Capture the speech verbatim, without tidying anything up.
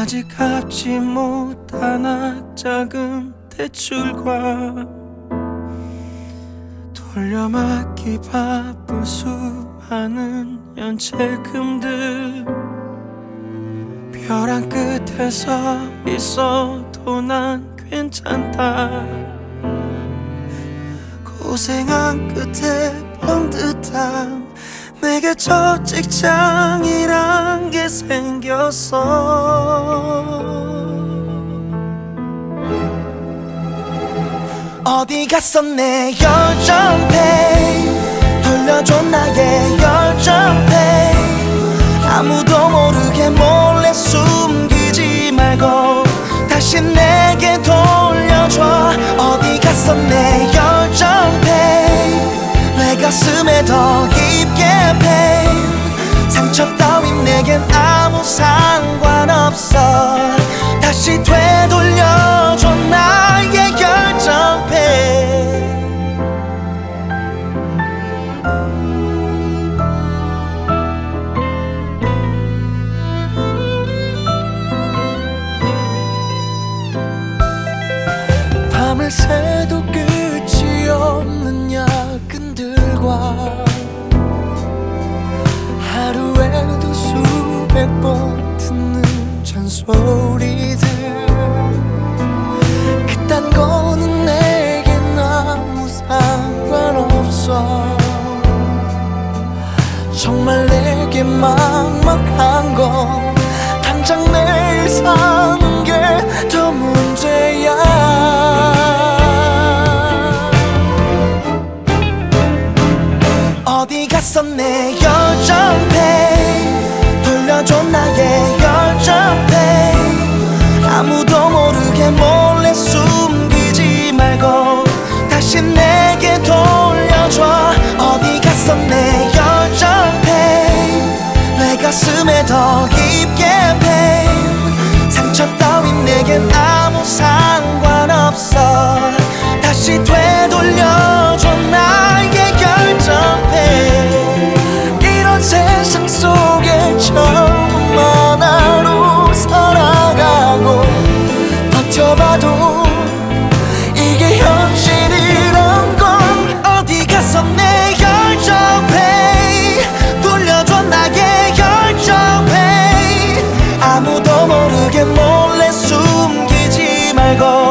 아직 갚지 못한 악자금 대출과 돌려막기 바쁜 수많은 연체금들, 벼랑 끝에 서 있어도 난 괜찮다. 고생한 끝에 번듯한 내게 첫 직장이란 게 생겼어. 어디 갔어 내 열정 페이, 돌려줘 나의 열정 페이. 아무도 모르게 몰래 숨기지 말고 다시 내게 돌려줘. 어디 갔어 내 열정 페이, 내 가슴에 더 깊게 패인 상처 따윈 내겐 아무 상관없어. 다시 되돌려줘 나의 열정 페인. 밤을 새도 끝이 없는 야근들과 하루에도 수백 번 듣는 잔소리들, 그딴 거는 내겐 아무 상관없어. 정말 내게 막막한 건 당장 내일 사는 게 더 문제야. 어디 갔어 내 열정 페이, 돌려줘 나의 열정 페이. 아무도 모르게 몰래 숨기지 말고 다시 내게 돌려줘. 어디 갔어 내 열정 페이, 내 가슴에 더 깊게 패인 상처 따윈 내겐 아무 상관없어. 다시 되돌려줘 나의 열정 페이. 이런 세상 속에 처음 하나로 살아가고 버텨봐도 이게 현실이란 걸. 어디 갔어 내 열정 페이, 돌려줘 나의 열정 페이. 아무도 모르게 몰래 숨기지 말고